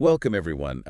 Welcome, everyone.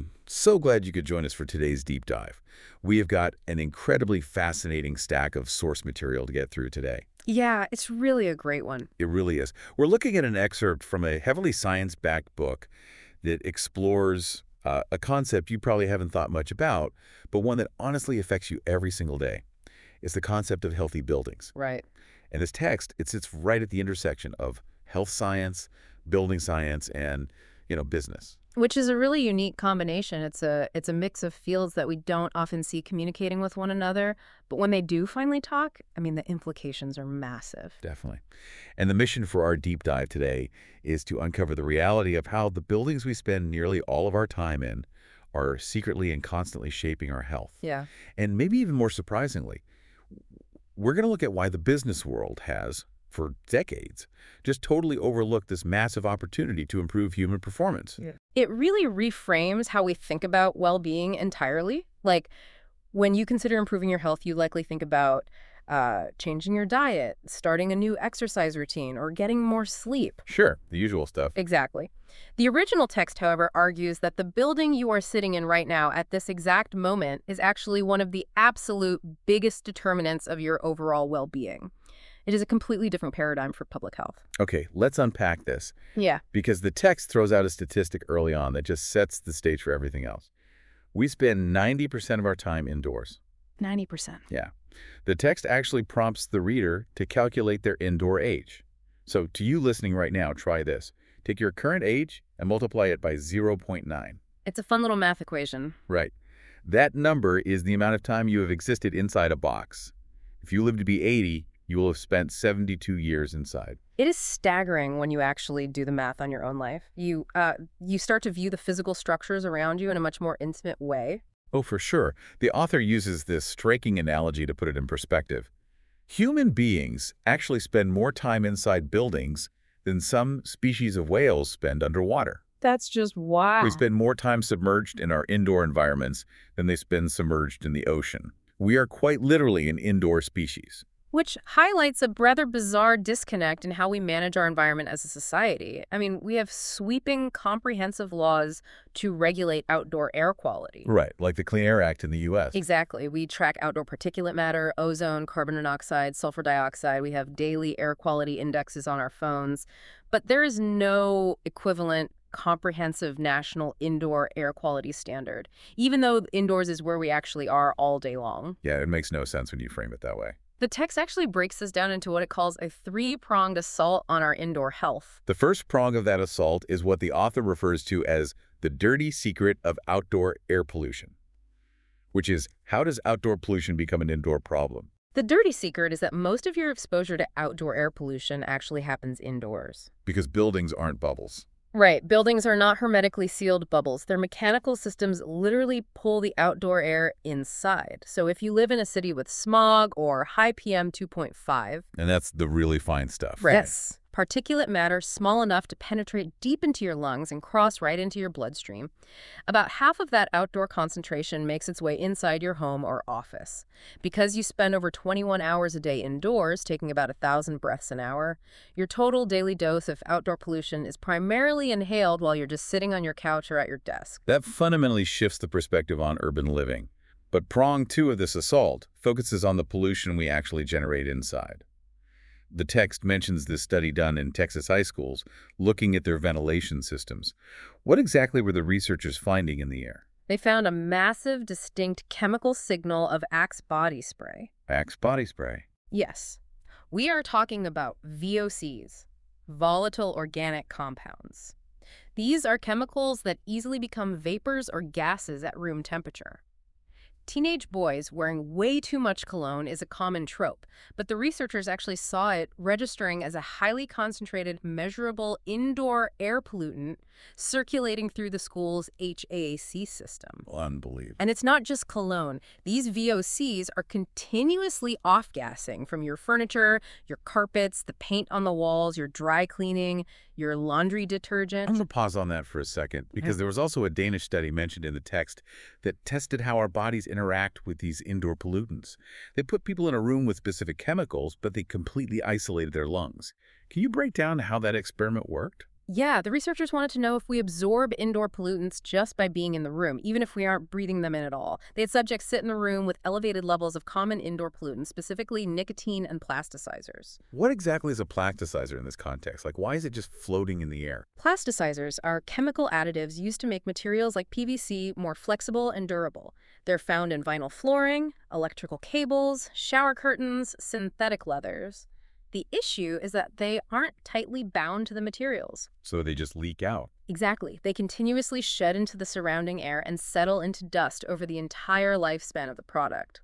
So glad you could join us for today's deep dive. We have got an incredibly fascinating stack of source material to get through today. Yeah, it's really a great one. It really is. We're looking at an excerpt from a heavily science-backed book that explores a concept you probably haven't thought much about, but one that honestly affects you every single day. It's the concept of healthy buildings. Right. And this text, it sits right at the intersection of health science, building science, and, business. Which is a really unique combination. It's a mix of fields that we don't often see communicating with one another, but when they do finally talk, I mean, the implications are massive. Definitely. And the mission for our deep dive today is to uncover the reality of how the buildings we spend nearly all of our time in are secretly and constantly shaping our health. Yeah. And maybe even more surprisingly, we're going to look at why the business world has, for decades, just totally overlooked this massive opportunity to improve human performance. Yeah. It really reframes how we think about well-being entirely. Like, when you consider improving your health, you likely think about changing your diet, starting a new exercise routine, or getting more sleep. Sure, the usual stuff. Exactly. The original text, however, argues that the building you are sitting in right now at this exact moment is actually one of the absolute biggest determinants of your overall well-being. It is a completely different paradigm for public health. Okay, let's unpack this. Yeah. Because the text throws out a statistic early on that just sets the stage for everything else. We spend 90% of our time indoors. 90%. Yeah. The text actually prompts the reader to calculate their indoor age. So to you listening right now, try this. Take your current age and multiply it by 0.9. It's a fun little math equation. Right. That number is the amount of time you have existed inside a box. If you live to be 80, you will have spent 72 years inside. It is staggering when you actually do the math on your own life. You start to view the physical structures around you in a much more intimate way. Oh, for sure. The author uses this striking analogy to put it in perspective. Human beings actually spend more time inside buildings than some species of whales spend underwater. That's just wow. We spend more time submerged in our indoor environments than they spend submerged in the ocean. We are quite literally an indoor species. Which highlights a rather bizarre disconnect in how we manage our environment as a society. I mean, we have sweeping, comprehensive laws to regulate outdoor air quality. Right, like the Clean Air Act in the U.S. Exactly. We track outdoor particulate matter, ozone, carbon monoxide, sulfur dioxide. We have daily air quality indexes on our phones. But there is no equivalent comprehensive national indoor air quality standard, even though indoors is where we actually are all day long. Yeah, it makes no sense when you frame it that way. The text actually breaks this down into what it calls a three-pronged assault on our indoor health. The first prong of that assault is what the author refers to as the dirty secret of outdoor air pollution, which is, how does outdoor pollution become an indoor problem? The dirty secret is that most of your exposure to outdoor air pollution actually happens indoors. Because buildings aren't bubbles. Right. Buildings are not hermetically sealed bubbles. Their mechanical systems literally pull the outdoor air inside. So if you live in a city with smog or high PM 2.5... And that's the really fine stuff. Right. Yes. Particulate matter small enough to penetrate deep into your lungs and cross right into your bloodstream. About half of that outdoor concentration makes its way inside your home or office. Because you spend over 21 hours a day indoors, taking about 1,000 breaths an hour, your total daily dose of outdoor pollution is primarily inhaled while you're just sitting on your couch or at your desk. That fundamentally shifts the perspective on urban living. But prong two of this assault focuses on the pollution we actually generate inside. The text mentions this study done in Texas high schools, looking at their ventilation systems. What exactly were the researchers finding in the air? They found a massive, distinct chemical signal of Axe body spray. Axe body spray? Yes. We are talking about VOCs, volatile organic compounds. These are chemicals that easily become vapors or gases at room temperature. Teenage boys wearing way too much cologne is a common trope, but the researchers actually saw it registering as a highly concentrated, measurable indoor air pollutant circulating through the school's HVAC system. Unbelievable. And it's not just cologne. These VOCs are continuously off-gassing from your furniture, your carpets, the paint on the walls, your dry cleaning, your laundry detergent. I'm going to pause on that for a second, because there was also a Danish study mentioned in the text that tested how our bodies interact with these indoor pollutants. They put people in a room with specific chemicals, but they completely isolated their lungs. Can you break down how that experiment worked? Yeah, the researchers wanted to know if we absorb indoor pollutants just by being in the room, even if we aren't breathing them in at all. They had subjects sit in the room with elevated levels of common indoor pollutants, specifically nicotine and plasticizers. What exactly is a plasticizer in this context? Like, why is it just floating in the air? Plasticizers are chemical additives used to make materials like PVC more flexible and durable. They're found in vinyl flooring, electrical cables, shower curtains, synthetic leathers. The issue is that they aren't tightly bound to the materials. So they just leak out. Exactly. They continuously shed into the surrounding air and settle into dust over the entire lifespan of the product.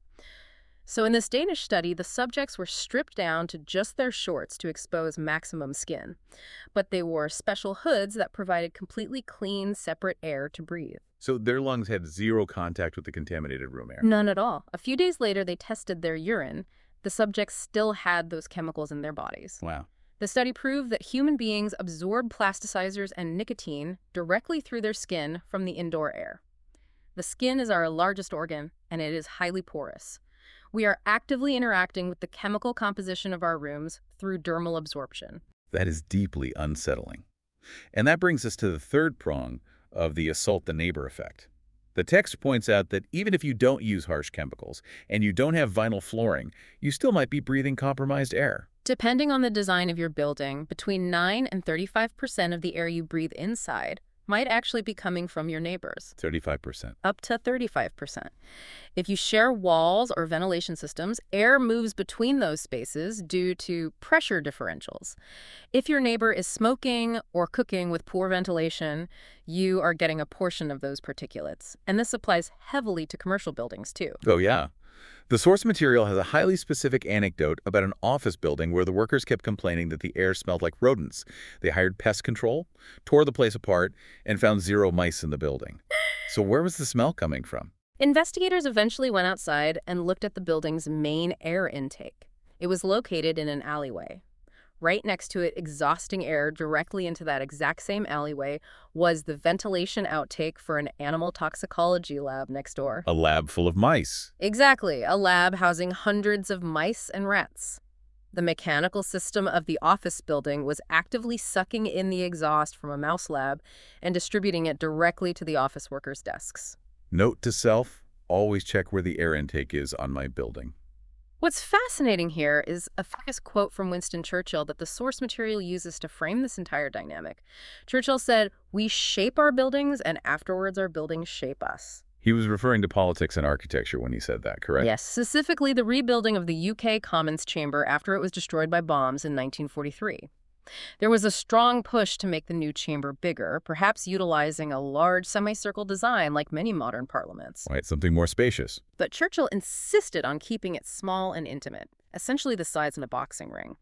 So in this Danish study, the subjects were stripped down to just their shorts to expose maximum skin. But they wore special hoods that provided completely clean, separate air to breathe. So their lungs had zero contact with the contaminated room air. None at all. A few days later, they tested their urine. The subjects still had those chemicals in their bodies. Wow. The study proved that human beings absorb plasticizers and nicotine directly through their skin from the indoor air. The skin is our largest organ, and it is highly porous. We are actively interacting with the chemical composition of our rooms through dermal absorption. That is deeply unsettling. And that brings us to the third prong of the assault the neighbor effect. The text points out that even if you don't use harsh chemicals and you don't have vinyl flooring, you still might be breathing compromised air. Depending on the design of your building, between 9 and 35% of the air you breathe inside might actually be coming from your neighbors. 35%. Up to 35%. If you share walls or ventilation systems, air moves between those spaces due to pressure differentials. If your neighbor is smoking or cooking with poor ventilation, you are getting a portion of those particulates. And this applies heavily to commercial buildings, too. Oh, yeah. The source material has a highly specific anecdote about an office building where the workers kept complaining that the air smelled like rodents. They hired pest control, tore the place apart, and found zero mice in the building. So where was the smell coming from? Investigators eventually went outside and looked at the building's main air intake. It was located in an alleyway. Right next to it, exhausting air directly into that exact same alleyway, was the ventilation outtake for an animal toxicology lab next door. A lab full of mice. Exactly, a lab housing hundreds of mice and rats. The mechanical system of the office building was actively sucking in the exhaust from a mouse lab and distributing it directly to the office workers' desks. Note to self, always check where the air intake is on my building. What's fascinating here is a famous quote from Winston Churchill that the source material uses to frame this entire dynamic. Churchill said, "We shape our buildings, and afterwards our buildings shape us." He was referring to politics and architecture when he said that, correct? Yes, specifically the rebuilding of the UK Commons Chamber after it was destroyed by bombs in 1943. There was a strong push to make the new chamber bigger, perhaps utilizing a large semicircle design like many modern parliaments. Right, something more spacious. But Churchill insisted on keeping it small and intimate, essentially the size of a boxing ring.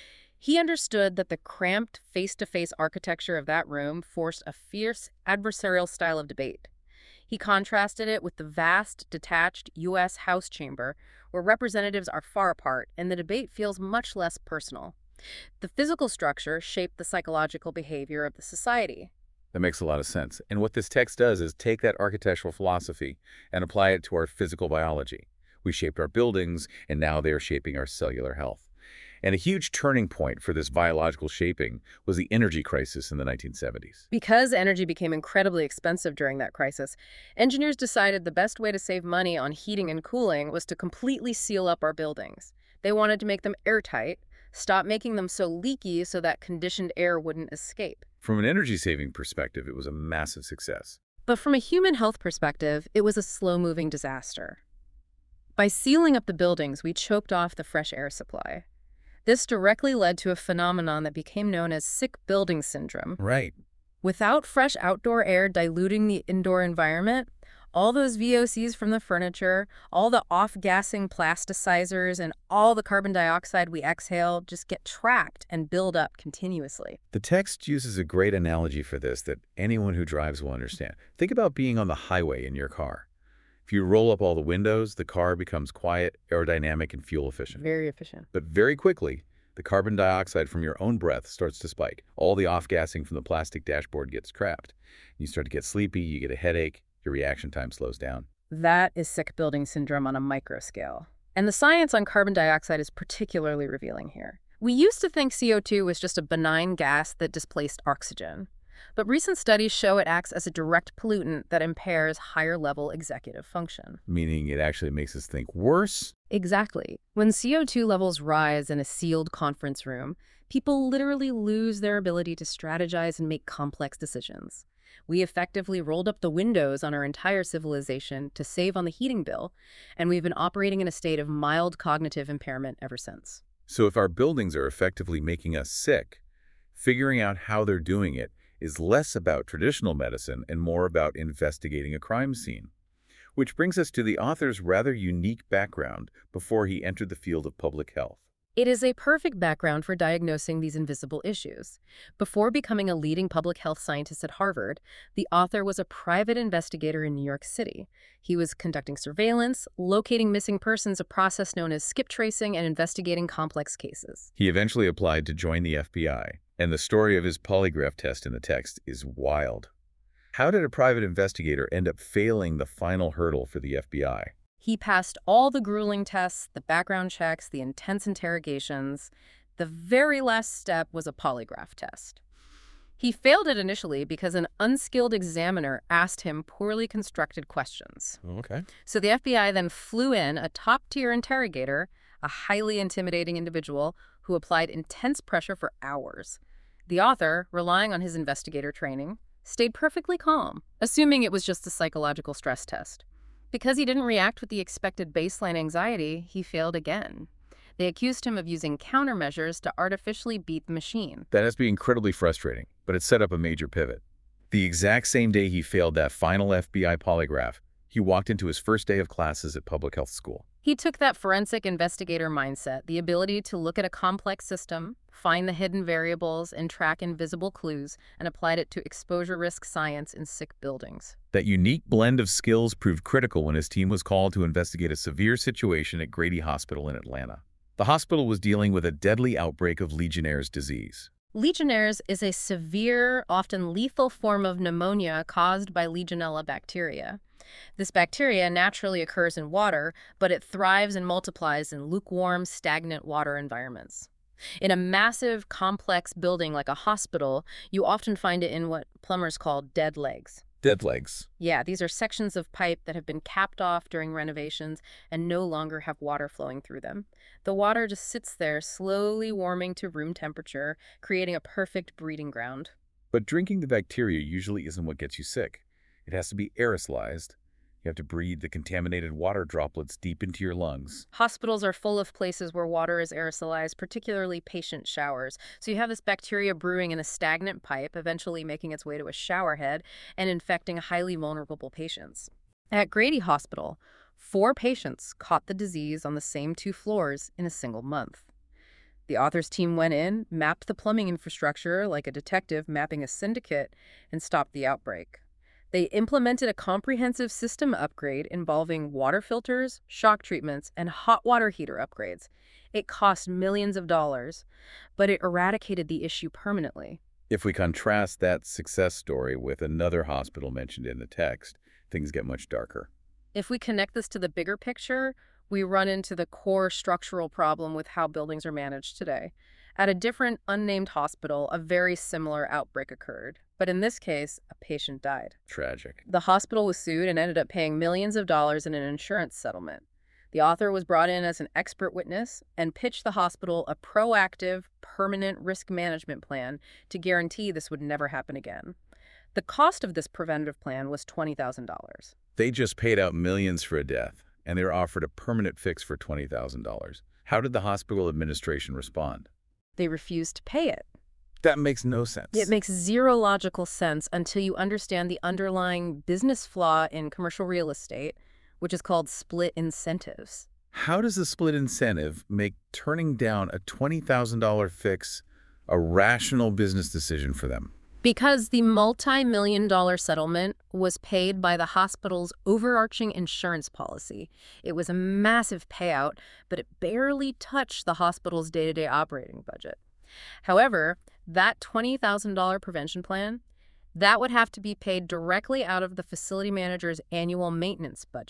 He understood that the cramped, face-to-face architecture of that room forced a fierce, adversarial style of debate. He contrasted it with the vast, detached U.S. House chamber, where representatives are far apart and the debate feels much less personal. The physical structure shaped the psychological behavior of the society. That makes a lot of sense. And what this text does is take that architectural philosophy and apply it to our physical biology. We shaped our buildings, and now they are shaping our cellular health. And a huge turning point for this biological shaping was the energy crisis in the 1970s. Because energy became incredibly expensive during that crisis, engineers decided the best way to save money on heating and cooling was to completely seal up our buildings. They wanted to make them airtight, stop making them so leaky so that conditioned air wouldn't escape. From an energy-saving perspective, it was a massive success. But from a human health perspective, it was a slow-moving disaster. By sealing up the buildings, we choked off the fresh air supply. This directly led to a phenomenon that became known as sick building syndrome. Right. Without fresh outdoor air diluting the indoor environment, all those VOCs from the furniture, all the off-gassing plasticizers, and all the carbon dioxide we exhale just get trapped and build up continuously. The text uses a great analogy for this that anyone who drives will understand. Think about being on the highway in your car. If you roll up all the windows, the car becomes quiet, aerodynamic, and fuel efficient. Very efficient. But very quickly, the carbon dioxide from your own breath starts to spike. All the off-gassing from the plastic dashboard gets trapped. You start to get sleepy, you get a headache, your reaction time slows down. That is sick building syndrome on a micro scale. And the science on carbon dioxide is particularly revealing here. We used to think CO2 was just a benign gas that displaced oxygen, but recent studies show it acts as a direct pollutant that impairs higher-level executive function. Meaning it actually makes us think worse? Exactly. When CO2 levels rise in a sealed conference room, people literally lose their ability to strategize and make complex decisions. We effectively rolled up the windows on our entire civilization to save on the heating bill, and we've been operating in a state of mild cognitive impairment ever since. So if our buildings are effectively making us sick, figuring out how they're doing it is less about traditional medicine and more about investigating a crime scene. Which brings us to the author's rather unique background before he entered the field of public health. It is a perfect background for diagnosing these invisible issues. Before becoming a leading public health scientist at Harvard, the author was a private investigator in New York City. He was conducting surveillance, locating missing persons, a process known as skip tracing, and investigating complex cases. He eventually applied to join the FBI, and the story of his polygraph test in the text is wild. How did a private investigator end up failing the final hurdle for the FBI? He passed all the grueling tests, the background checks, the intense interrogations. The very last step was a polygraph test. He failed it initially because an unskilled examiner asked him poorly constructed questions. Okay. So the FBI then flew in a top-tier interrogator, a highly intimidating individual who applied intense pressure for hours. The author, relying on his investigator training, stayed perfectly calm, assuming it was just a psychological stress test. Because he didn't react with the expected baseline anxiety, he failed again. They accused him of using countermeasures to artificially beat the machine. That has to be incredibly frustrating, but it set up a major pivot. The exact same day he failed that final FBI polygraph, he walked into his first day of classes at public health school. He took that forensic investigator mindset, the ability to look at a complex system, find the hidden variables, and track invisible clues, and applied it to exposure risk science in sick buildings. That unique blend of skills proved critical when his team was called to investigate a severe situation at Grady Hospital in Atlanta. The hospital was dealing with a deadly outbreak of Legionnaire's disease. Legionnaire's is a severe, often lethal form of pneumonia caused by Legionella bacteria. This bacteria naturally occurs in water, but it thrives and multiplies in lukewarm, stagnant water environments. In a massive, complex building like a hospital, you often find it in what plumbers call dead legs. Dead legs. Yeah, these are sections of pipe that have been capped off during renovations and no longer have water flowing through them. The water just sits there, slowly warming to room temperature, creating a perfect breeding ground. But drinking the bacteria usually isn't what gets you sick. It has to be aerosolized. You have to breathe the contaminated water droplets deep into your lungs. Hospitals are full of places where water is aerosolized, particularly patient showers. So you have this bacteria brewing in a stagnant pipe, eventually making its way to a shower head and infecting highly vulnerable patients. At Grady Hospital, 4 patients caught the disease on the same 2 floors in a single month. The author's team went in, mapped the plumbing infrastructure like a detective mapping a syndicate, and stopped the outbreak. They implemented a comprehensive system upgrade involving water filters, shock treatments, and hot water heater upgrades. It cost millions of dollars, but it eradicated the issue permanently. If we contrast that success story with another hospital mentioned in the text, things get much darker. If we connect this to the bigger picture, we run into the core structural problem with how buildings are managed today. At a different, unnamed hospital, a very similar outbreak occurred. But in this case, a patient died. Tragic. The hospital was sued and ended up paying millions of dollars in an insurance settlement. The author was brought in as an expert witness and pitched the hospital a proactive, permanent risk management plan to guarantee this would never happen again. The cost of this preventative plan was $20,000. They just paid out millions for a death, and they were offered a permanent fix for $20,000. How did the hospital administration respond? They refused to pay it. That makes no sense. It makes zero logical sense until you understand the underlying business flaw in commercial real estate, which is called split incentives. How does the split incentive make turning down a $20,000 fix a rational business decision for them? Because the multi-million-dollar settlement was paid by the hospital's overarching insurance policy. It was a massive payout, but it barely touched the hospital's day-to-day operating budget. However, that $20,000 prevention plan, that would have to be paid directly out of the facility manager's annual maintenance budget.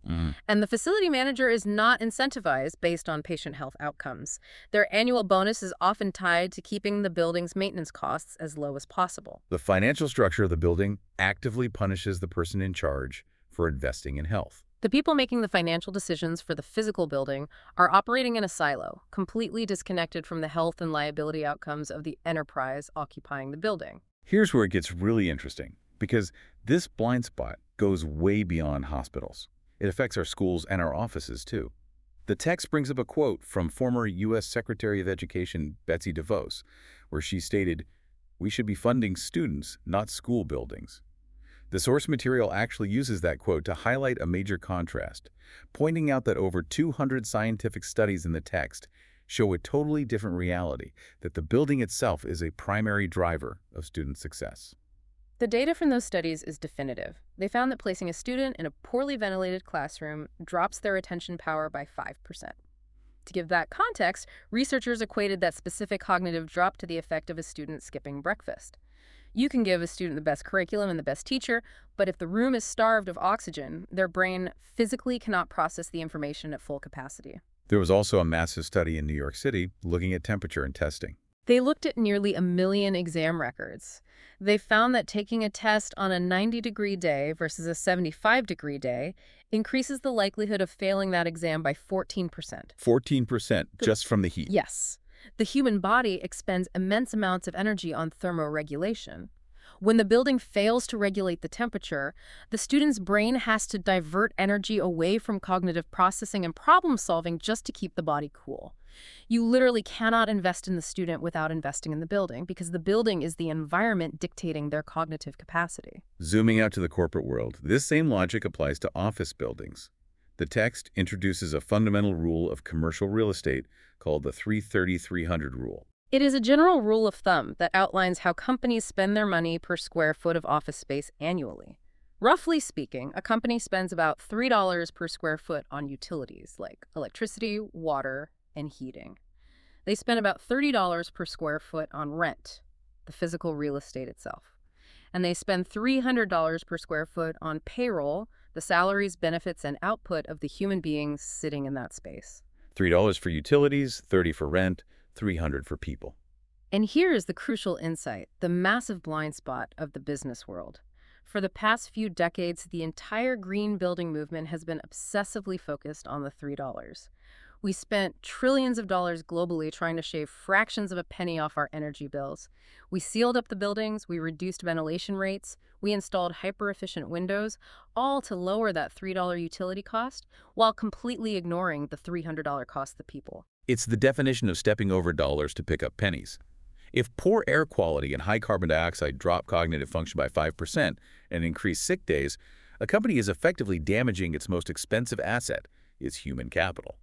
Mhm. And the facility manager is not incentivized based on patient health outcomes. Their annual bonus is often tied to keeping the building's maintenance costs as low as possible. The financial structure of the building actively punishes the person in charge for investing in health. The people making the financial decisions for the physical building are operating in a silo, completely disconnected from the health and liability outcomes of the enterprise occupying the building. Here's where it gets really interesting, because this blind spot goes way beyond hospitals. It affects our schools and our offices, too. The text brings up a quote from former U.S. Secretary of Education Betsy DeVos, where she stated, "We should be funding students, not school buildings." The source material actually uses that quote to highlight a major contrast, pointing out that over 200 scientific studies in the text show a totally different reality, that the building itself is a primary driver of student success. The data from those studies is definitive. They found that placing a student in a poorly ventilated classroom drops their attention power by 5%. To give that context, researchers equated that specific cognitive drop to the effect of a student skipping breakfast. You can give a student the best curriculum and the best teacher, but if the room is starved of oxygen, their brain physically cannot process the information at full capacity. There was also a massive study in New York City looking at temperature and testing. They looked at nearly 1 million exam records. They found that taking a test on a 90-degree day versus a 75-degree day increases the likelihood of failing that exam by 14%. 14% just from the heat. Yes. The human body expends immense amounts of energy on thermoregulation. When the building fails to regulate the temperature, the student's brain has to divert energy away from cognitive processing and problem solving just to keep the body cool. You literally cannot invest in the student without investing in the building, because the building is the environment dictating their cognitive capacity. Zooming out to the corporate world, this same logic applies to office buildings. The text introduces a fundamental rule of commercial real estate called the 330-300 rule. It is a general rule of thumb that outlines how companies spend their money per square foot of office space annually. Roughly speaking, a company spends about $3 per square foot on utilities like electricity, water, and heating. They spend about $30 per square foot on rent, the physical real estate itself. And they spend $300 per square foot on payroll, the salaries, benefits, and output of the human beings sitting in that space. $3 for utilities, $30 for rent, $300 for people. And here is the crucial insight, the massive blind spot of the business world. For the past few decades, the entire green building movement has been obsessively focused on the $3. We spent trillions of dollars globally trying to shave fractions of a penny off our energy bills. We sealed up the buildings, we reduced ventilation rates, we installed hyper-efficient windows, all to lower that $3 utility cost, while completely ignoring the $300 cost to the people. It's the definition of stepping over dollars to pick up pennies. If poor air quality and high carbon dioxide drop cognitive function by 5% and increase sick days, a company is effectively damaging its most expensive asset, its human capital.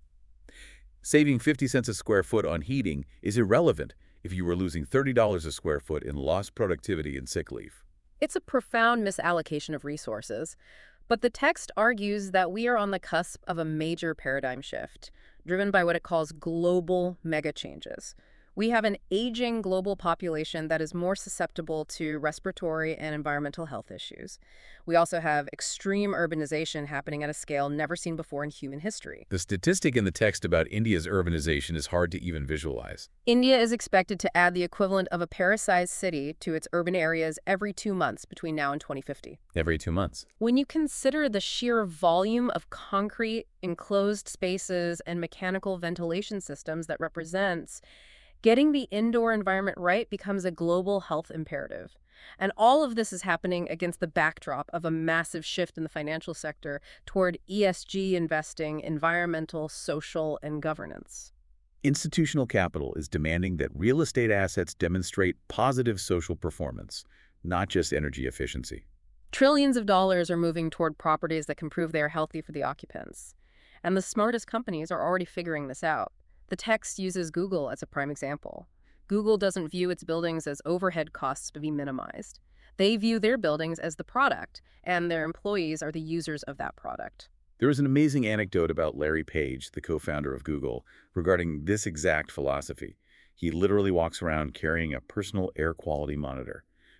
Saving 50 cents a square foot on heating is irrelevant if you were losing $30 a square foot in lost productivity and sick leave. It's a profound misallocation of resources, but the text argues that we are on the cusp of a major paradigm shift, driven by what it calls global mega changes. We have an aging global population that is more susceptible to respiratory and environmental health issues. We also have extreme urbanization happening at a scale never seen before in human history. The statistic in the text about India's urbanization is hard to even visualize. India is expected to add the equivalent of a Paris-sized city to its urban areas every 2 months between now and 2050. Every 2 months. When you consider the sheer volume of concrete, enclosed spaces, and mechanical ventilation systems that represents, getting the indoor environment right becomes a global health imperative. And all of this is happening against the backdrop of a massive shift in the financial sector toward ESG investing, environmental, social, and governance. Institutional capital is demanding that real estate assets demonstrate positive social performance, not just energy efficiency. Trillions of dollars are moving toward properties that can prove they are healthy for the occupants. And the smartest companies are already figuring this out. The text uses Google as a prime example. Google doesn't view its buildings as overhead costs to be minimized. They view their buildings as the product, and their employees are the users of that product. There is an amazing anecdote about Larry Page, the co-founder of Google, regarding this exact philosophy. He literally walks around carrying a personal air quality monitor.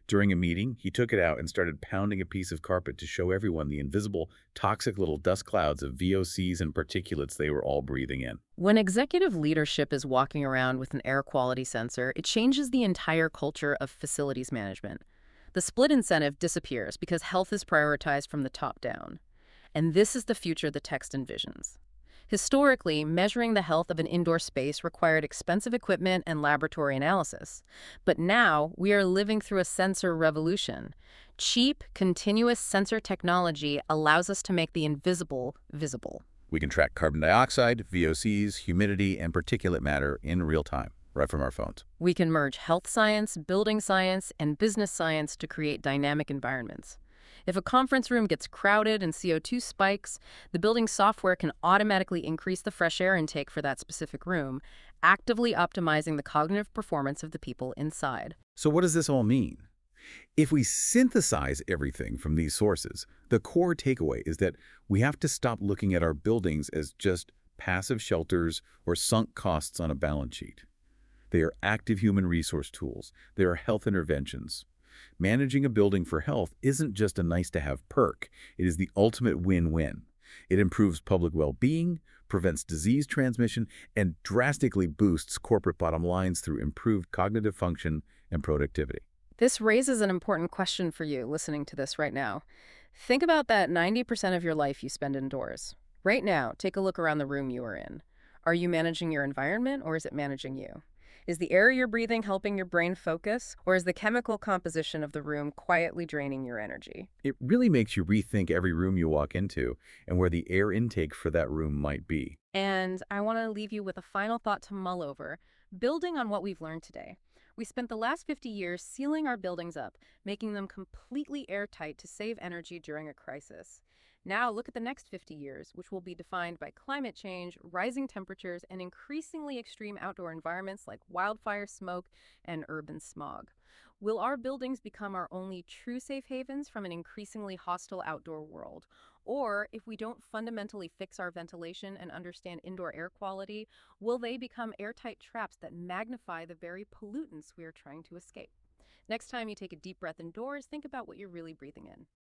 During a meeting, he took it out and started pounding a piece of carpet to show everyone the invisible, toxic little dust clouds of VOCs and particulates they were all breathing in. When executive leadership is walking around with an air quality sensor, it changes the entire culture of facilities management. The split incentive disappears because health is prioritized from the top down. And this is the future the text envisions. Historically, measuring the health of an indoor space required expensive equipment and laboratory analysis. But now, we are living through a sensor revolution. Cheap, continuous sensor technology allows us to make the invisible visible. We can track carbon dioxide, VOCs, humidity, and particulate matter in real time, right from our phones. We can merge health science, building science, and business science to create dynamic environments. If a conference room gets crowded and CO2 spikes, the building software can automatically increase the fresh air intake for that specific room, actively optimizing the cognitive performance of the people inside. So what does this all mean? If we synthesize everything from these sources, the core takeaway is that we have to stop looking at our buildings as just passive shelters or sunk costs on a balance sheet. They are active human resource tools. They are health interventions. Managing a building for health isn't just a nice-to-have perk. It is the ultimate win-win. It improves public well-being, prevents disease transmission, and drastically boosts corporate bottom lines through improved cognitive function and productivity. This raises an important question for you listening to this right now. Think about that 90% of your life you spend indoors. Right now, take a look around the room you are in. Are you managing your environment, or is it managing you? Is the air you're breathing helping your brain focus, or is the chemical composition of the room quietly draining your energy? It really makes you rethink every room you walk into and where the air intake for that room might be. And I want to leave you with a final thought to mull over, building on what we've learned today. We spent the last 50 years sealing our buildings up, making them completely airtight to save energy during a crisis. Now look at the next 50 years, which will be defined by climate change, rising temperatures, and increasingly extreme outdoor environments like wildfire smoke and urban smog. Will our buildings become our only true safe havens from an increasingly hostile outdoor world? Or, if we don't fundamentally fix our ventilation and understand indoor air quality, will they become airtight traps that magnify the very pollutants we are trying to escape? Next time you take a deep breath indoors, think about what you're really breathing in.